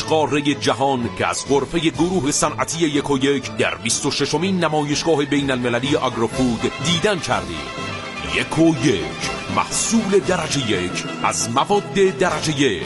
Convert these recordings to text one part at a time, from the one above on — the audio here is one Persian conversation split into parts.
قاره جهان که از غرفه گروه صنعتی 1&1 در 26مین نمایشگاه بین المللی آگروفود دیدن کردیم. 1&1 محصول درجه 1 از مواد درجه 1.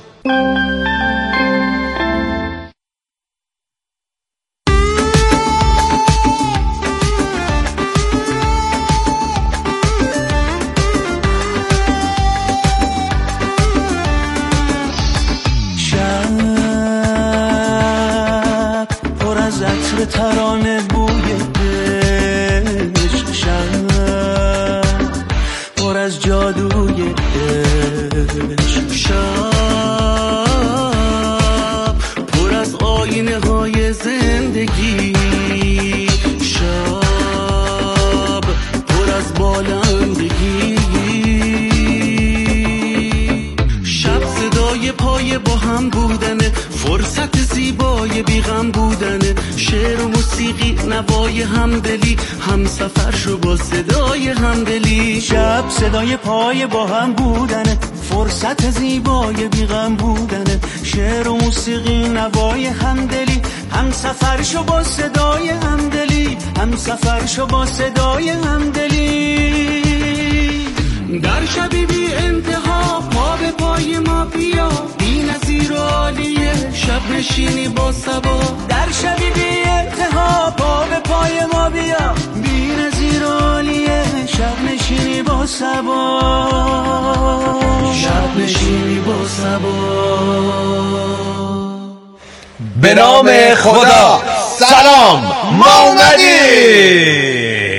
ترانه بوی عشق، شب پر از جادوی عشق، شب پر از آینه های زندگی، شب پر از بالندگی، شب صدای پای با هم بودنه، فرصت زیبای بیغم بودنه، شعر و موسیقی نوای همدلی، هم سفر شو با صدای همدلی. شب صدای پای با هم بودنه، فرصت زیبای بیغم بودنه، شعر و موسیقی نوای همدلی، هم سفر شو با صدای همدلی، هم سفر شو با صدای همدلی. در شبی بی انتها پا به پای ما بیا، بی نظیر و عالیه شب نشینی با صبا. در شبی بی انتها پا به پای ما بیا، بی نظیر و عالیه شب نشینی با صبا، شب نشینی با صبا. به نام خدا سلام، ما اومدیم.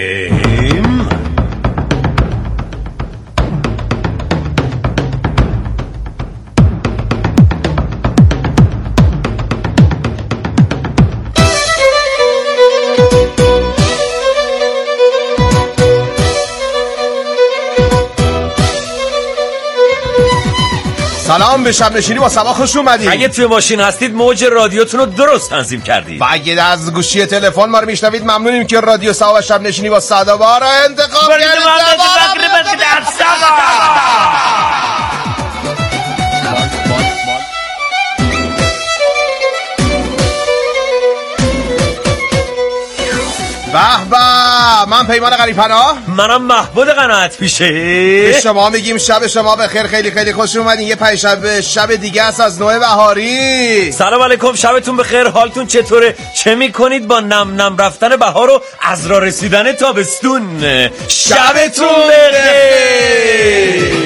سلام، به شب نشینی با صبا خوش اومدید. اگه توی ماشین هستید موج رادیوتون رو درست تنظیم کردید و اگه از گوشی تلفن ما رو میشنوید ممنونیم که رادیو صبا و شب نشینی با صدا رو انتخاب کردید. به به، من پیمان غریب‌پناه. منم محمود قناعت پیشه. به شما میگیم شب شما بخیر، خیلی خیلی خوش اومدین. یه پنجشنبه شب دیگه است از نوع بهاری. سلام علیکم، شبتون بخیر. حالتون چطوره؟ چه میکنید با نم نم رفتن بهار و از راه رسیدن تابستون؟ شبتون بخیر.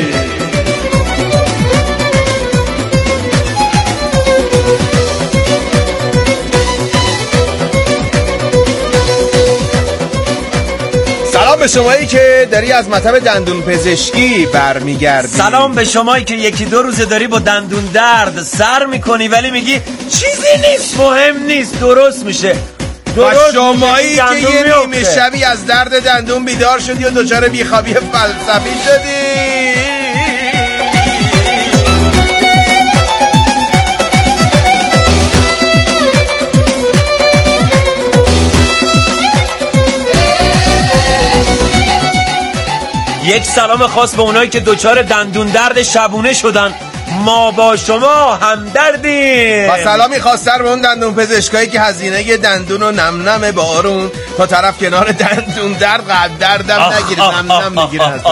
سلام به شمایی که داری از مطب دندون پزشکی برمیگردی. سلام به شمایی که یکی دو روزه داری با دندون درد سر میکنی ولی میگی چیزی نیست، مهم نیست، درست میشه. و شمایی که یه نیمه شبی از درد دندون بیدار شدی و دچار بیخوابی فلسفی شدی. یک سلام خاص به اونایی که دچار دندون درد شبونه شدن، ما با شما همدردیم. و سلامی خاص‌تر به اون دندون پزشکایی که هزینه دندون و نم نم بارون تا طرف کنار دندون درد قد دردم نگیره، نم نم نگیره ازش.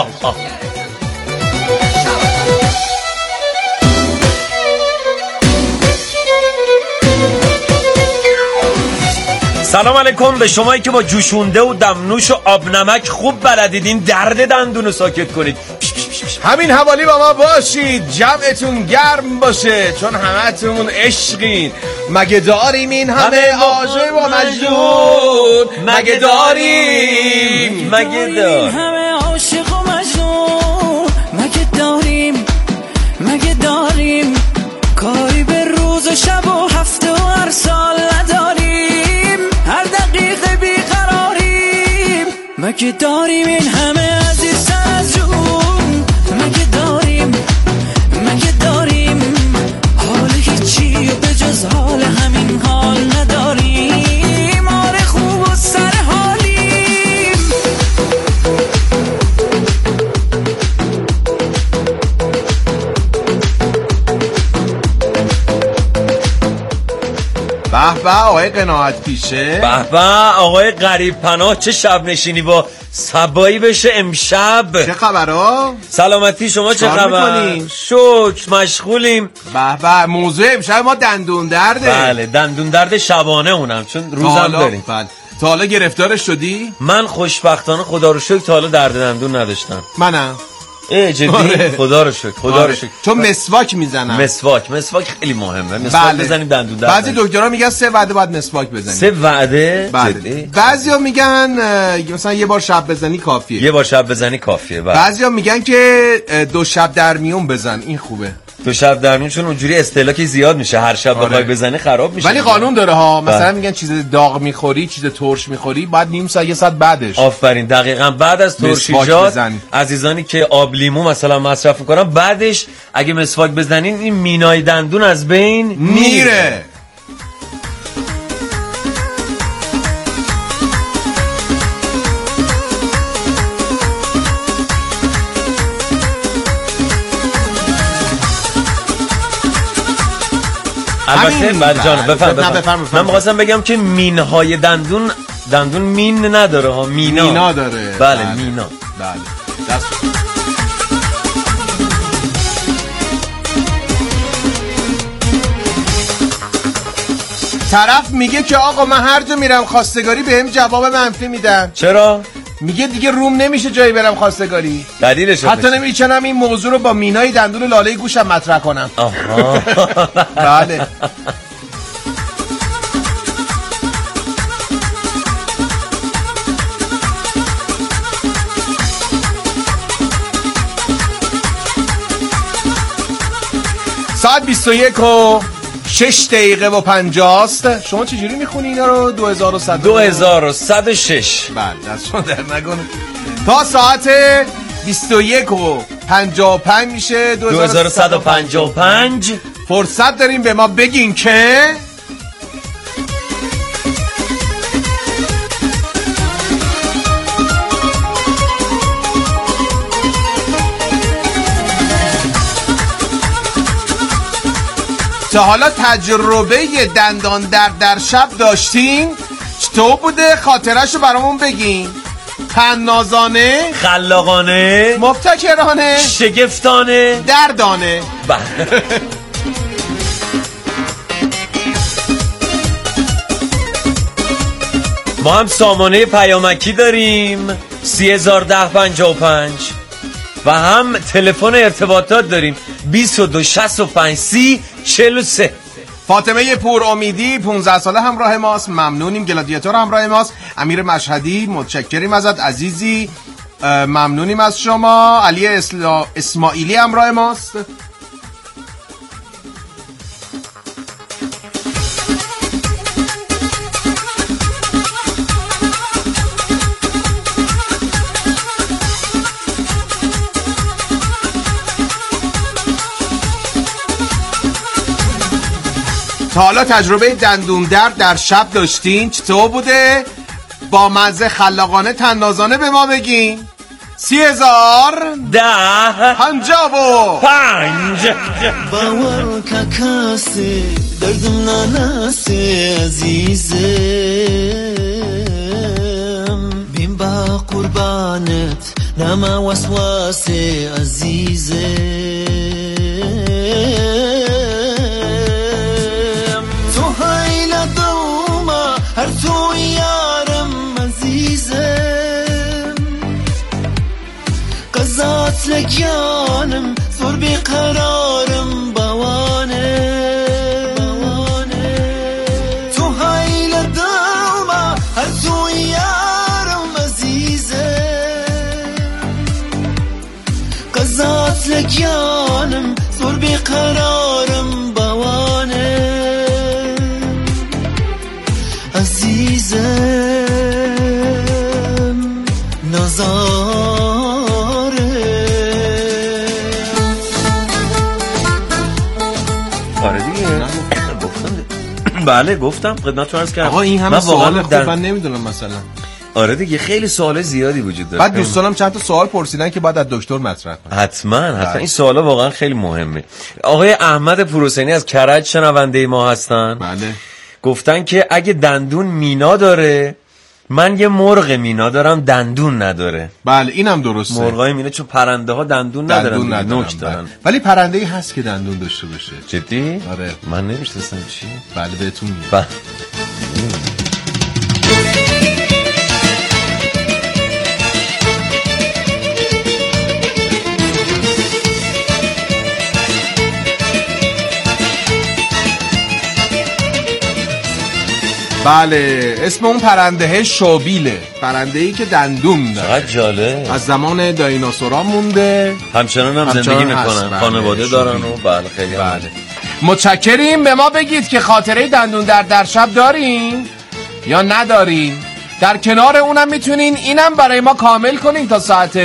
سلام علیکم به شمایی که با جوشونده و دمنوش و آب نمک خوب بلدید این درد دندون رو ساکت کنید. همین حوالی با ما باشید، جمعتون گرم باشه چون همتون عشقین. مگه داریم این همه عاشق و مجنون؟ مگه داریم همه عاشق و مجنون؟ مگه داریم کاری به روز و شب و هفته و هر سال نداریم؟ هر دقیقه بیقراریم. مگه داریم این همه عزیز از جون؟ مگه داریم حال هیچی و به جز حال همین حال نداریم؟ آره خوب و سر حالیم. به به آقای قناعت پیشه. به به آقای غریب پناه. چه شب نشینی با صبایی بشه امشب. چه خبرها؟ سلامتی شما چه خبر؟ شکر مشغولیم. به به موضوع امشب ما دندون درده. بله دندون درد شبانه اونم چون روزم داریم. بله. تا حالا گرفتارش شدی؟ من خوشبختانه خدا رو شکر تا حالا درد دندون نداشتم. منم. جدی؟ خدا رو شکر خدا رو شکر. چون مسواک میزنم. مسواک خیلی مهمه. مسواک بزنیم دندون درد. بعضی دکترها میگن 3 وعده باید مسواک بزنی. 3 وعده؟ بله. بعضیا میگن مثلا یه بار شب بزنی کافیه. یه بار شب بزنی کافیه. بعضیا میگن که 2 شب در میون بزن، این خوبه. 2 شب در میون چون اونجوری استهلاک زیاد میشه، هر شب بخوای بزنی خراب میشه. ولی قانون داره ها، مثلا میگن چیز داغ میخوری، چیز ترش میخوری، بعد نیم ساعت یه ساعت بعدش. آفرین دقیقاً بعد از ترشیجات عزیزانی که آب لیمو مثلا مصرف میکنن بعدش اگه مسواک بزنین این مینای دندون از بین میره. البته بعد جان بفهم. من می‌خواستم بگم که مینهای دندون مین نداره ها، مینا داره. بله مینا. بله. طرف میگه که آقا من هر جا میرم خواستگاری بهم جواب منفی میدن. چرا؟ میگه دیگه روم نمیشه جایی برم خواستگاری. دلیلش حتی نمیچنم این موضوع رو با مینای دندون و لاله گوشم مطرح کنم. آها. بله. ساعت 21:06:50. شما چجوری میخونی اینا رو؟ 2106. بله دست شما در نکنه. تا ساعت 21:55 میشه 2155. فرصت داریم به ما بگین که تا حالا تجربه دندان در شب داشتین؟ چطور بوده؟ خاطرشو برامون بگین. طنازانه، خلاقانه، مبتکرانه، شگفتانه، دردانه. ما هم سامانه پیامکی داریم 301055 و هم تلفن ارتباطات داریم 22653043. فاطمه پور امیدی 15 ساله همراه ماست. ممنونیم. گلادیاتور همراه ماست. امیر مشهدی متشکریم ازت عزیزی، ممنونیم از شما. علی اسماعیلی همراه ماست. تا حالا تجربه دندون درد در شب داشتین؟ چطور بوده؟ با مزه، خلاقانه، طنازانه به ما بگین. 301055. باور که کسی دردم نناسی عزیزم، بین با قربانت نما وسواسی عزیزم. هر تو یارم عزیزم، قضات لگیانم زور بیقرارم بوانه. تو هایل دوما هر تو یارم عزیزم، قضات لگیانم زور بیقرارم بوانه. عزیزم نزاره. آره دیگه گفتم. بله گفتم خدمتتون عرض کردم. آقا این همه سوال خوب من نمیدونم مثلا. آره دیگه خیلی سوال زیادی وجود داره. بعد دوستانم چند تا سوال پرسیدن که بعد از دکتر مطرح کنم. حتما این سوالا واقعا خیلی مهمه. آقای احمد پروسینی از کرج شنونده ما هستن. بله. گفتن که اگه دندون مینا داره، من یه مرغ مینا دارم دندون نداره. بله اینم درسته. مرغای مینا چون پرنده ها دندون ندارن، نوک دارن. ولی پرنده‌ای هست که دندون داشته باشه. جدی؟ آره. من نمی‌شناسم چی. بله بهتون میگم. بله اسم اون پرنده شابیله، پرنده‌ای که دندون داره. چقدر جالب. از زمان دایناسورا مونده، همچنان هم زندگی میکنن، خانواده دارن و بله خیلی. بله متشکریم. به ما بگید که خاطره دندون در شب دارین یا ندارین. در کنار اونم میتونین اینم برای ما کامل کنین تا ساعت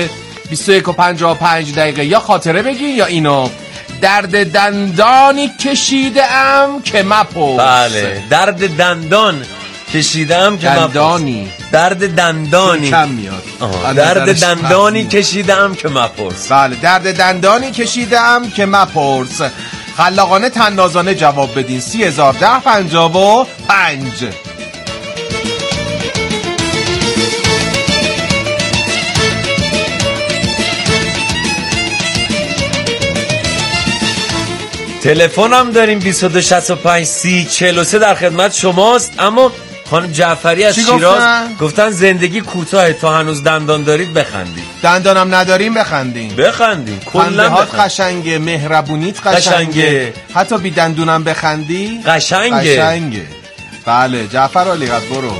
21:55 یا خاطره بگین یا اینو درد دندانی کشیدم که مپرس. بله درد دندان کشیدم که دندانی درد دندانی کم میاد. درد دندانی کشیدم که مپرس. بله درد دندانی کشیدم که مپرس. خلاقانه طنازانه جواب بدین. 301055. تلفنم داریم 2265 3043 در خدمت شماست. اما خانم جعفری از شیراز گفتن زندگی کوتاه، تا هنوز دندان دارید بخندید. دندانم نداریم بخندیم. کلا قشنگه، مهربونیت قشنگه. حتی بی دندونم بخندی قشنگه. بله جعفر علی قد برو.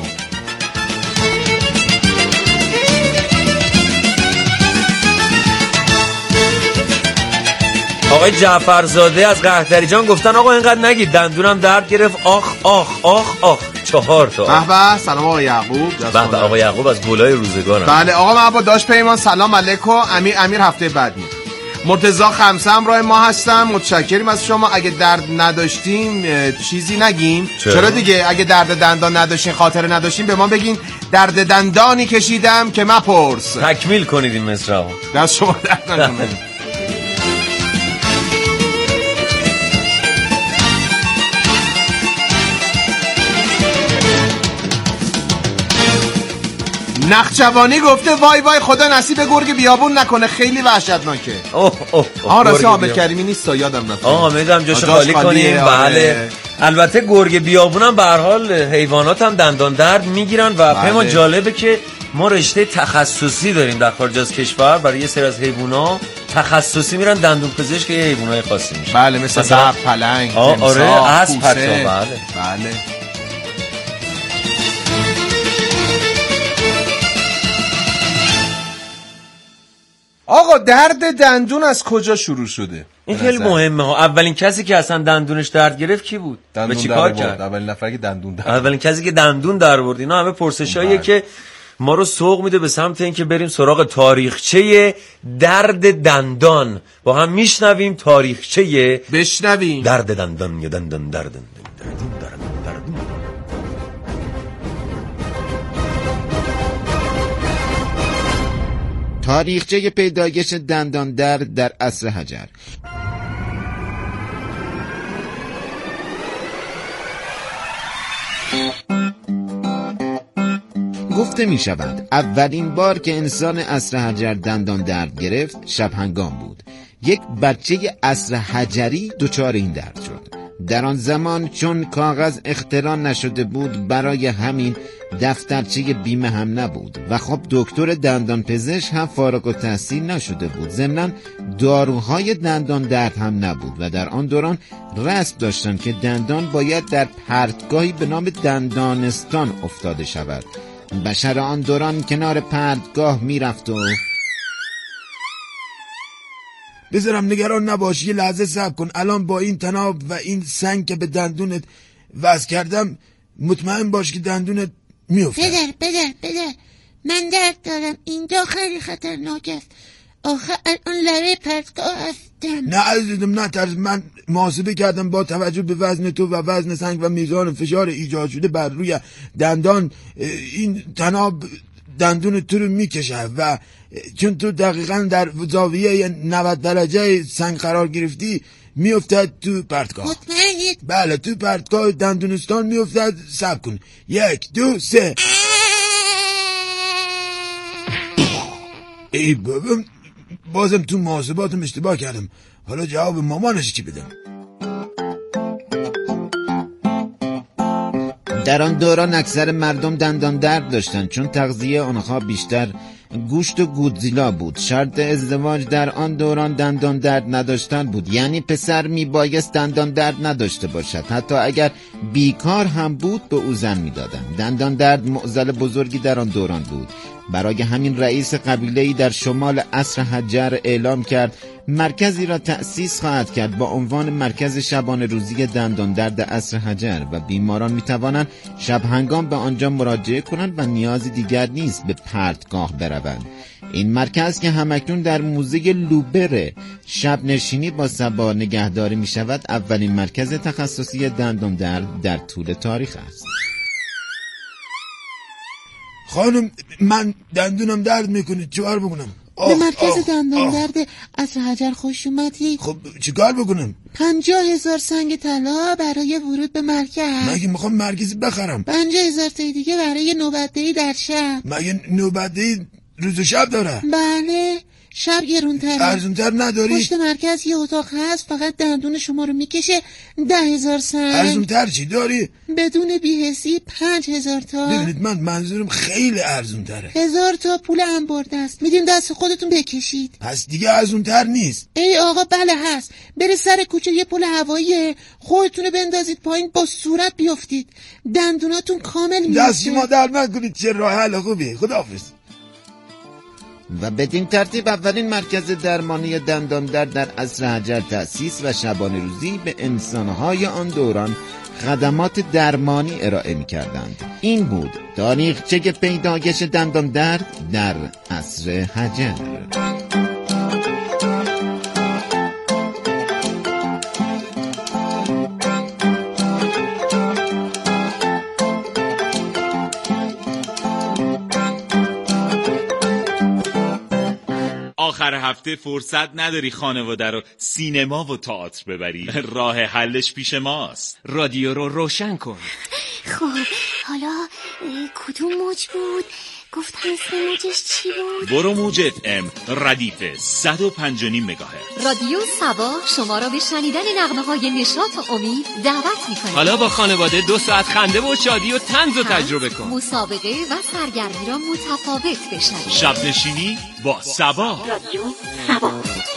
آقای جعفرزاده از قهدری جان گفتن آقا اینقدر نگید دندونم درد گرفت آخ آخ آخ آخ. 4 تا. به سلام آقای یعقوب. به آقای یعقوب از گلای روزگارم. بله آقا محبا داشت پیمان سلام علیکم. امیر هفته بعد می. مرتضی خمسه همراه ما هستم. متشکریم از شما. اگه درد نداشتیم چیزی نگیم. چرا دیگه؟ اگه درد دندان نداشتین، خاطره نداشتین، به ما بگین درد دندانی کشیدم که مپرس. تکمیل کنید این مصرعو. دست شما درد نکنه. نخجوانی گفته وای وای خدا نصیب گرگ بیابون نکنه، خیلی وحشتناکه. راستی حامد کریمی نیست یادم رفت. حامدم جاش خالی کنیم. بله البته گرگ بیابون هم به هر حال حیوانات هم دندان درد میگیرن و پیمان جالبه که ما رشته تخصصی داریم در خارج از کشور. برای یه سری از حیونا تخصصی میرن دندون پزشک یه حیوانای خاصی میشن. بله مثل زرد، پلنگ، آره اسب حتی. بله آقا درد دندون از کجا شروع شده؟ این خیلی مهمه ها. اولین کسی که اصلا دندونش درد گرفت کی بود؟ به چی کار کرد؟ اولین نفری که دندون درد. اولین کسی که دندون در آورد. اینا همه پرسشاییه که ما رو سوق میده به سمت اینکه بریم سراغ تاریخچه درد دندان. با هم میشنویم تاریخچه بشنویم درد دندان یا دندان درد. تاریخچه پیدایش دندان درد در عصر حجر. گفته می شود اولین بار که انسان عصر حجر دندان درد گرفت شب هنگام بود. یک بچه عصر حجری دچار این درد شد. در آن زمان چون کاغذ اختراع نشده بود، برای همین دفترچه بیمه هم نبود و خب دکتر دندان پزشک هم فارغ التحصیل نشده بود. ضمناً داروهای دندان درد هم نبود و در آن دوران رسم داشتن که دندان باید در پرتگاهی به نام دندانستان افتاده شود. بشر آن دوران کنار پرتگاه میرفت و بذارم نگران نباش، یه لحظه صبر کن، الان با این تناب و این سنگ که به دندونت وصل کردم مطمئن باش که دندونت میفته. پدر من درد دارم، اینجا خیلی خطرناک است. آخه الان لبه پرتگاه هستم. نه عزیزم نترس، من محاسبه کردم با توجه به وزن تو و وزن سنگ و میزان فشار ایجاد شده بر روی دندان، این تناب دندون تو رو میکشه و چون تو دقیقاً در زاویه 90 درجه سنگ قرار گرفتی میافتد تو پرتگاه. مطمئنید؟ بله تو پرتگاه دندونستان میافتد. صبر کن 1 2 3. ای بابا بازم تو محاسباتم اشتباه کردم. حالا جواب مامانش چی بدم؟ در آن دوران اکثر مردم دندان درد داشتند چون تغذیه آنها بیشتر گوشت و گودزیلا بود. شرط ازدواج در آن دوران دندان درد نداشتن بود، یعنی پسر میبایست دندان درد نداشته باشد. حتی اگر بیکار هم بود به او زن میدادند. دندان درد معضل بزرگی در آن دوران بود. برای همین رئیس قبیله‌ای در شمال عصر حجر اعلام کرد مرکزی را تأسیس خواهد کرد با عنوان مرکز شبانه روزی دندان درد عصر حجر و بیماران میتوانند شب هنگام به آنجا مراجعه کنند و نیازی دیگر نیست به پرتگاه بروند. این مرکز که همکنون در موزه لوبر شب نشینی با صبا نگهداری می شود اولین مرکز تخصصی دندان درد در طول تاریخ است. خانم من دندونم درد میکنه، چیکار بکنم؟ به مرکز دندان درد عصر حجر خوش اومدی. خب چیکار بکنم؟ 50,000 سنگ طلا برای ورود به مرکز. مگه میخوام مرکزی بخرم؟ 50,000 تا دیگه برای نوبتدهی در شب. مگه نوبتدهی روز و شب داره؟ بله شب گرونتره. ارزونتر نداری؟ پشت مرکز یه اتاق هست فقط دندون شما رو میکشه 10,000 سنگ. ارزونتر چی داری؟ بدون بی‌حسی 5,000 تا. ببینید من منظورم خیلی ارزونتره. 1000 تا پول انبرده است میدیم دست خودتون بکشید. پس دیگه ارزونتر نیست؟ ای آقا بله هست. بره سر کوچه یه پل هواییه، خودتونو بندازید پایین با صورت بیافتید دندوناتون کامل میشه. دستی ما در من کنید. چه راه حل خوبی. خداحافظ. و بدین ترتیب اولین مرکز درمانی دندان درد در عصر حجر تأسیس و شبانه روزی به انسانهای آن دوران خدمات درمانی ارائه می کردند. این بود تاریخچه پیدایش دندان درد در عصر حجر. آخر هفته فرصت نداری خانواده رو سینما و تئاتر ببری؟ راه حلش پیش ماست. رادیو رو روشن کن. خب حالا کدوم موج بود؟ گفت اسم موجش چی بود؟ برو موج FM ردیف 105.5 مگاهرتز. رادیو سبا شما را به شنیدن نغمه‌های نشاط و امید دعوت می‌کند. حالا با خانواده 2 ساعت خنده و شادی و طنز رو تجربه کن. مسابقه و سرگرمی را متفاوت بشنوید. شب نشینی با سبا. رادیو سبا.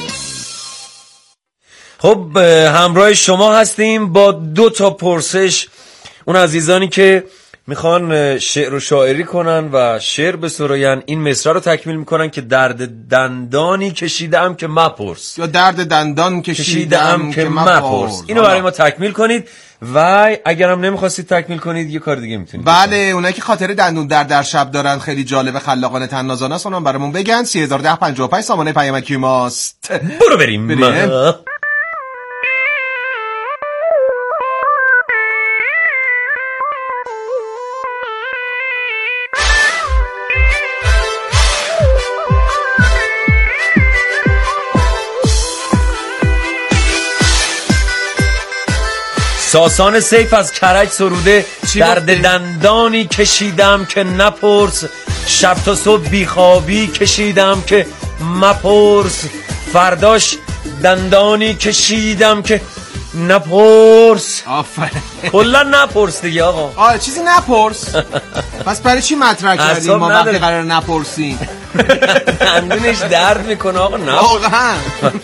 خب همراه شما هستیم با 2 تا پرسش. اون عزیزانی که میخوان شعر و شاعری کنن و شعر بسراین این مصرع رو تکمیل میکنن که درد دندانی کشیدم که مپرس، یا درد دندان کشیدم که مپرس. اینو برای ما تکمیل کنید و اگرم نمیخواستید تکمیل کنید یه کار دیگه میتونید. بله اونایی که خاطر دندون در شب دارن خیلی جالب، خلاقانه، طنازانه است، اونم برامون بگن. 301055 سامانه پیامکی ماست. برو بریم. ساسان سیف از کرج سروده درد دندانی کشیدم که نپرس، شب تا صبح بیخوابی کشیدم که مپرس، فرداش دندانی کشیدم که نپرس. آفرین. کلا نپرس دیگه آقا. چیزی نپرس. پس برای چی مطرح کردیم ما وقتی قرار نپرسیم؟ دندونش درد میکنه آقا. نه واقعا.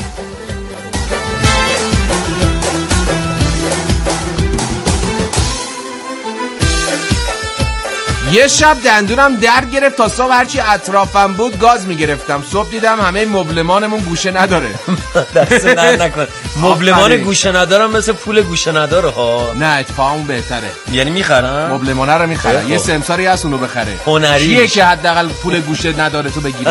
یه شب دندونم درد گرفت تا صبح هرچی اطرافم بود گاز میگرفتم. صبح دیدم همه مبلمانمون گوشه نداره. دست درد نکن. مبلمان گوشه ندارم مثل پول گوشه نداره ها. نه اتفاقا اون بهتره. یعنی میخرن؟ مبلمانه رو میخرن. یه سمساری هست اونو بخره. هنری کیه که حداقل پول گوشه نداره تو بگیره؟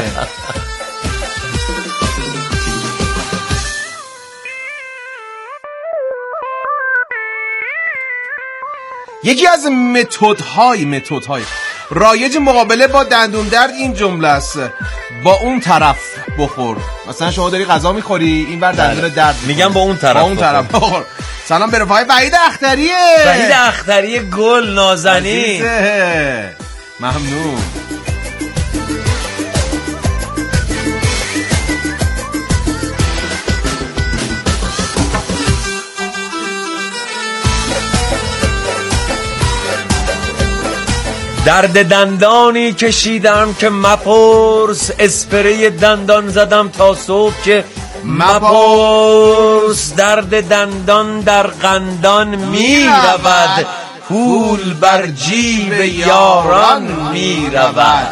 یکی از متدهای رایج مقابله با دندون درد این جمله است: با اون طرف بخور. مثلا شما داری غذا میخوری این بر دندون درد میگم با اون طرف بخور. سلام به رفقای وحید اختریه. وحید اختری گل نازنین، ممنون. درد دندانی کشیدم که مپرس، اسپری دندان زدم تا صبح که مپرس. درد دندان در قندان می رود، پول بر جیب یاران می رود.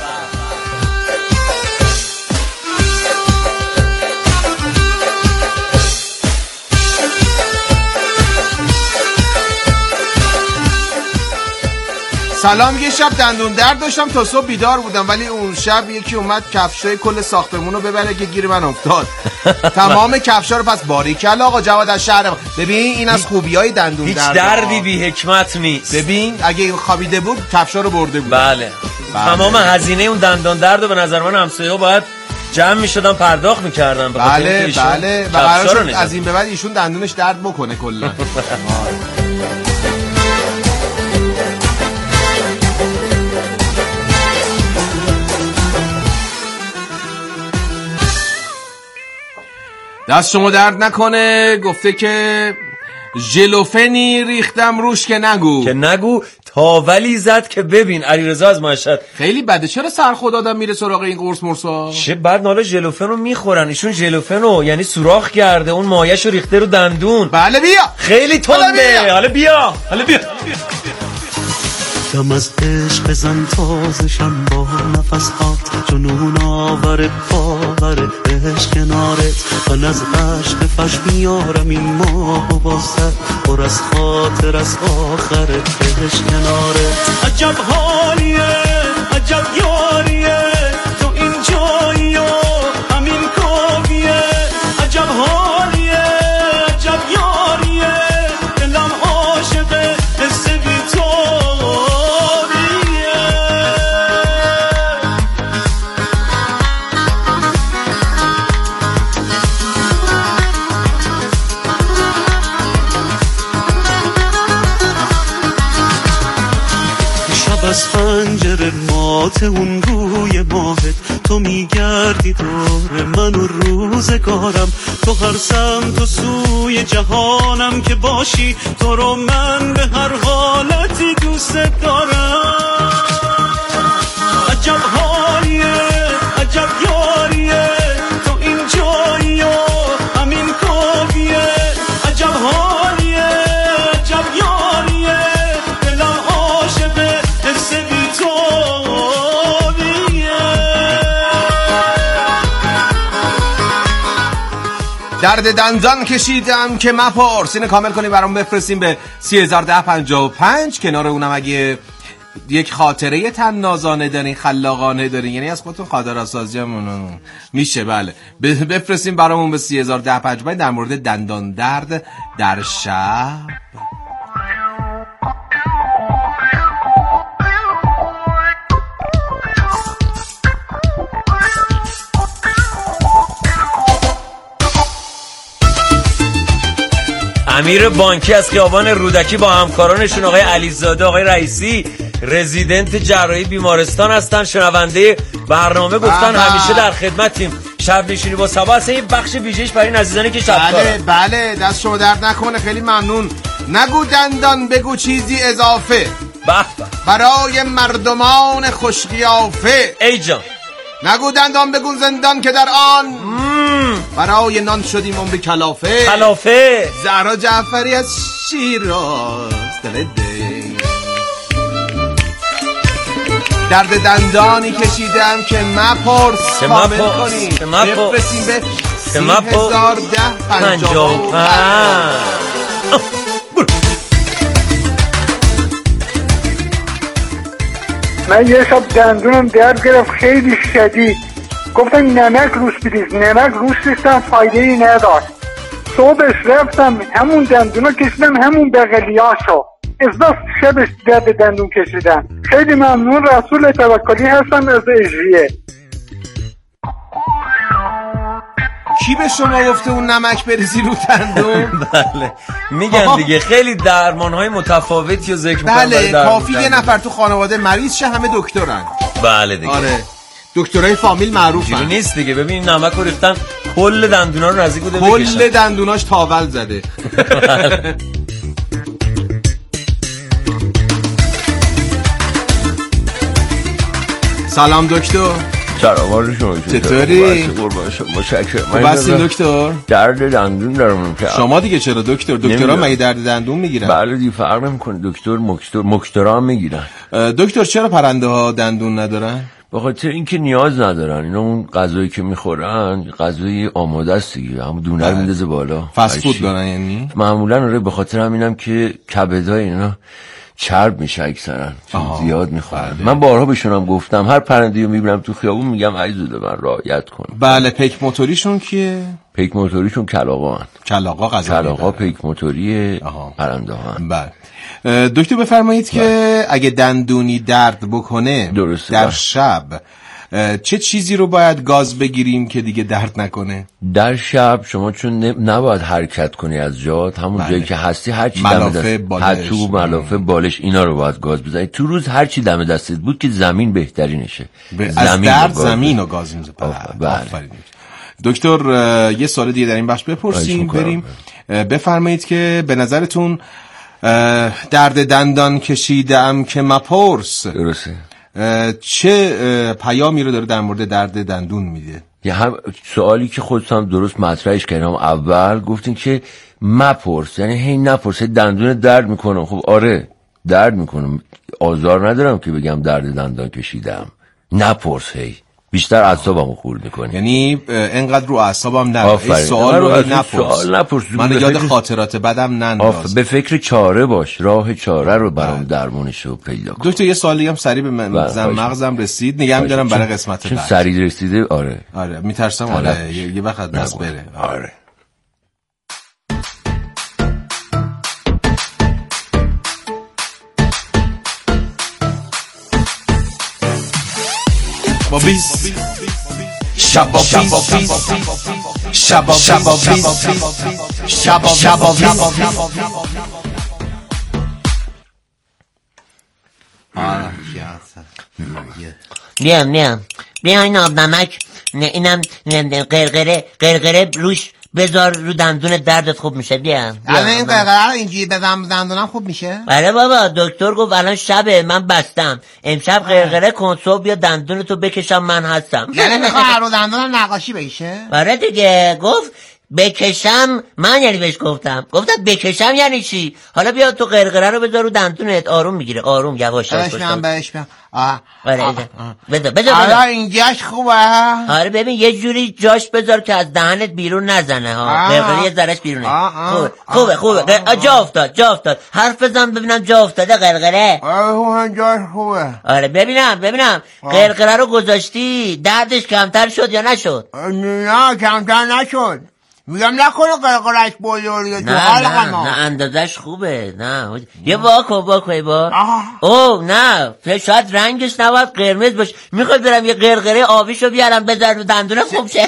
سلام، یه شب دندون درد داشتم تا صبح بیدار بودم، ولی اون شب یکی اومد کفشای کل ساختمون رو ببره که گیر من افتاد. تمام کفشا رو پس باریکل آقا جواد از شهر. ببین این از خوبیای دندون درد، هیچ دردی بی حکمت نیست. ببین اگه خوابیده بود کفشا رو برده بود. بله. تمام هزینه اون دندان درد رو به نظر من همسایه‌ها باید جمع می‌شدن پرداخت می‌کردن. بله و قرار از این به بعد ایشون دندونش درد بکنه کلا. دست شما درد نکنه. گفته که ژلوفنی ریختم روش که نگو تاولی زد که ببین. علیرضا از مشهد. خیلی بده، چرا سرخود آدم میره سراغ این قرص مرسا؟ چه بعد حالا ژلوفن رو میخورن ایشون. ژلوفن رو یعنی سوراخ کرده، اون مایه‌شو ریخته رو دندون. بله بیا خیلی تنده. حالا بیا دم از عشق بزن تازشم با نفس هات، جنون آور باور عشق کنارت. من از عشق فش میارم این ماه و با سر پر از خاطر از آخرت عشق کنارت. عجب حالیه عجب یاریه تو این جایی و همین کاویه. عجب حالیه عجب یاریه دلم عاشقه حس بی تو. از پنجره مات اون روی ماهت، تو میگردی دور من و روزگارم. تو هر سمت و سوی جهانم که باشی، تو رو من به هر حالتی دوست دارم. عجب حالیه عجب یاریه تو این جایی و همین کاویه. عجب حالیه عجب یاریه دلم عاشقه حس بی تو بیه. درد دندان کشیدم که مپرس. اینو کامل کنیم برام بفرستیم به 301055. کنار اونم اگه یک خاطره طنازانه دارین، خلاقانه دارین، یعنی از خودتون خاطره‌سازی همون میشه، بله بفرستیم برامون به 301055 در مورد دندان درد در شب. امیر بانکی از خیابان رودکی با همکارانشون آقای علیزاده، آقای رئیسی، رزیدنت جراحی بیمارستان هستن. شنونده برنامه گفتن همیشه در خدمتیم. شب نشینی با صبا هست. این بخش ویژه‌اش برای این عزیزانی که شب کارن. بله دست شما درد نکنه، خیلی ممنون. نگو دندان بگو چیزی اضافه، برای مردمان خوشقیافه. ای جان نگو دندان بگو زندان که در آن برای نان شدیم عمر کلافه. زهرا جعفری از شیراز. درد دندانی کشیدم که مپرس. کامل کنیم بفرستیم به 301055. من یه شب دندونم درد گرفت خیلی شدید، گفتم نمک روش بریز. نمک روش ریختم فایده‌ای نداشت. صبحش رفتم همون دندونو کشیدم همون بغلیاشو. از شبش درد دندون کشیدم. خیلی ممنون. رسول توکلی هستم از اجریه. کی به شما گفته اون نمک بریزی رو دندون؟ بله میگن دیگه خیلی درمان‌های متفاوتی رو ذکر می‌کنن. بله کافی یه نفر تو خانواده مریض شه همه دکترن. بله دیگه. آره دکترای فامیل معروفن. نیست دیگه. ببین نمک رو ریختن کل دندونا رو نزدیک بوده بکشن. کل دندوناش تاول زده. سلام دکتر. سلام شما چطوری؟ متشکرم. بس دکتر درد دندون دارم. شما دیگه چرا دکتر؟ دکترها مگه درد دندون میگیرن؟ بله دیگه فرق نمیکنه. دکتر مکترا میگیرن. دکتر چرا پرنده ها دندون ندارن؟ به خاطر اینکه نیاز ندارن. اینا اون غذایی که میخورن غذای آماده است دیگه، همون دونه رو میندازه بالا. فست فود دارن یعنی؟ معمولا آره. به خاطر همینم که کبدای اینا چرب میشه اکثرا، زیاد میخورن. من بارها بهشونم گفتم هر پرنده‌ای رو میبینم تو خیابون میگم عزیزو من رعایت کن. بله پیک موتوریشون کیه؟ پیک موتوریشون کلاغان. کلاغا پیک موتوری پرنده ها. بله دکتر بفرمایید که اگه دندونی درد بکنه در شب چه چیزی رو باید گاز بگیریم که دیگه درد نکنه؟ در شب شما چون نباید حرکت کنی از جات، همون جایی که هستی هر چی دم دست ملافه بالش اینا رو باید گاز بزنی. تو روز هر چی دم دستت بود که زمین بهترینشه. از درد زمین رو گاز میزنه. آفرین دکتر. یه سوال دیگه در این بخش بپرسیم بریم. بفرمایید که به نظرتون درد دندان کشیدم که مپرس درسته چه پیامی رو داره در مورد درد دندون میده؟ یه هم سوالی که خودتون درست مطرحش کردم اول گفتین که مپرس، یعنی هی نپرس دندون درد میکنم. خب آره درد میکنم، آزار ندارم که بگم درد دندان کشیدم. نپرس هی، بیشتر اعصابمو خورد میکنی. یعنی انقدر رو اعصابم نرو. این سوال رو نپرس. من یاد خاطرات بدم ننداز. به فکر چاره باش، راه چاره رو برام درمونشو پیدا کن. دکتر یه سوال دیگه هم سریع به مغزم رسید، نگه می‌دارم برای قسمت بعد. سریع رسیده؟ آره میترسم آره یه وقت دست بره. آره بیا این آب نمک اینم قرقره روش بذار رو دندون دردت خوب میشه. بیا الان این قرقره رو اینجوری بزنم دندونم خوب میشه؟ بله بابا دکتر گفت الان شبه من بستم، امشب قرقره کن صبح بیا دندونتو بکشم من هستم. یعنی میخواه رو دندونم نقاشی بشه؟ آره دیگه گفت بکشم من، یعنی بهش گفتم بکشم یعنی چی؟ حالا بیا تو قرقره رو بذار رو دندونت آروم میگیره، آروم یواش یواش بهش بیام. بذار حالا اینجاش خوبه؟ آره ببین یه جوری جاش بذار که از دهنت بیرون نزنه ها. قرقره یه ذرهش بیرونه. خوبه جا افتاد. حرف بزن ببینم جا افتاده قرقره. جاش خوبه. آره ببینم قرقره رو گذاشتی دردش کمتر شد یا نشد؟ نه کمتر نشد. میگم نکنه قرقرش بزرگه تو حلقه ما. نه اندازش خوبه. نه یه واکو اوه نه شاید رنگش نباید قرمز باشه. میخواد برم یه قرقره آبیشو بیارم بذار رو دندونه خوب شه.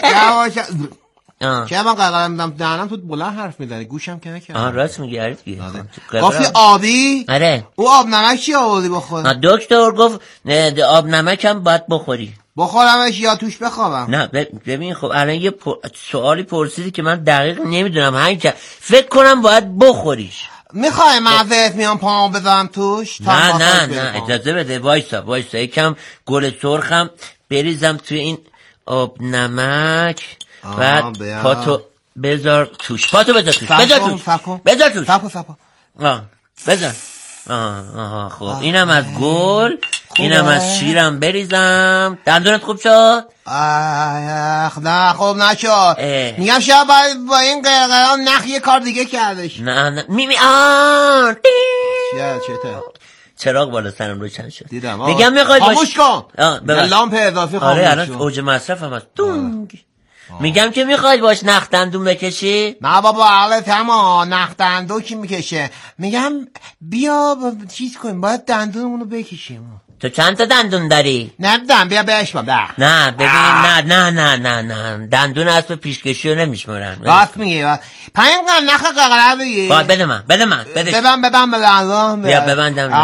چه من قرقره میدم دهنم تو بلند حرف میزنی گوشم که نکردم. راست میگی عارف دیگه. گفتی آبی؟ آره. او آب نمک چی آوردی بخور؟ دکتر گفت آب نمک هم باید بخوری. بخورمش یا توش بخوابم؟ نه ببین خب الان یه سوالی پرسیدی که من دقیق نمیدونم. همین که فکر کنم باید بخوریش. میخوای معذرت میام پامو بذارم توش؟ نه اجازه بده وایسا یکم گل سرخم بریزم توی این آب نمک. بعد پاتو بذار توش. بذار خب اینم از گل اینم از شیرم بریزم. دندونت خوب شد؟ نه خوب نشد. میگم شاید با این قرقره نخ یه کار دیگه کردش. نه چراغ بالا سرم روشن شد. میگم میخوای خاموش کن. لامپ اضافی خاموش. آره الان اوج مصرف هم هست. میگم که میخوای باش نخ دندون بکشی؟ نه بابا حالت همه نخ دندون کی میکشه؟ میگم بیا چیز کنیم باید دندونمونو بکشیم. تو چند تا دندون داری؟ نمیدونم بیا بشما نه ببین نه دندون اسب پیشکشی رو نمیشمرن. راست میگی. پایین نخ قرقره بگی. بده من بده ببند بیا ببندم.